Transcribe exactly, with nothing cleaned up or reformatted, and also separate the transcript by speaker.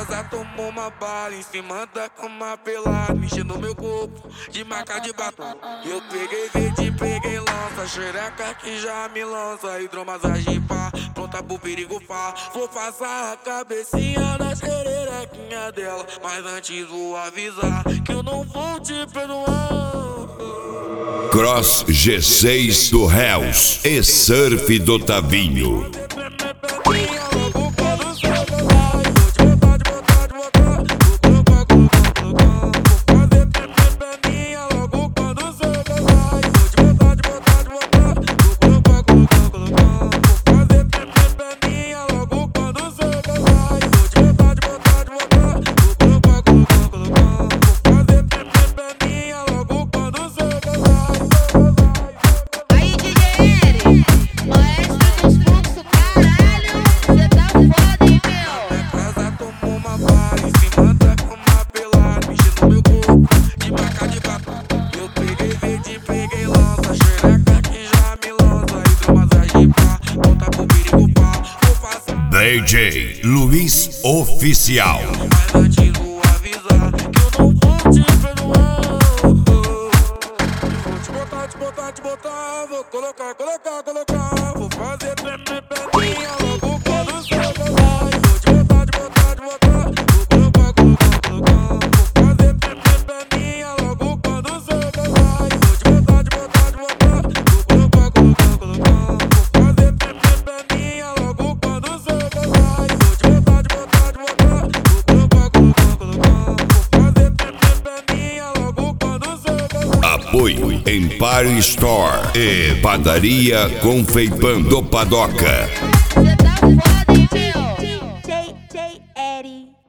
Speaker 1: casa tomou uma bala em cima da cama pelada, mexendo no meu corpo de marca de batom. Eu peguei verde, peguei lança, xereca que já me lança, hidromassagem pá, pronta pro perigo pá. Vou passar a cabecinha na xerequinha dela, mas antes vou avisar que eu não vou te perdoar.
Speaker 2: Cross G seis do Hells e Surf do Tavinho. D J Luiz Oficial.
Speaker 1: Mas antes vou avisar que eu não vou te perdoar. Vou te botar, te botar, te botar. Vou colocar, colocar, colocar. Vou fazer tremer perninha logo quando você vai. Vou te botar, te botar, te botar. Vou colocar, colocar, colocar. Vou fazer tremer perninha logo quando você vai. Vou te botar, te botar, te botar. Vou colocar, colocar, colocar. Vou fazer tremer perninha logo quando você vai.
Speaker 2: Apoio Empire Store e Padaria Confeipão do Padoca.
Speaker 3: Cê tá foda, hein, meu? D J Eddie.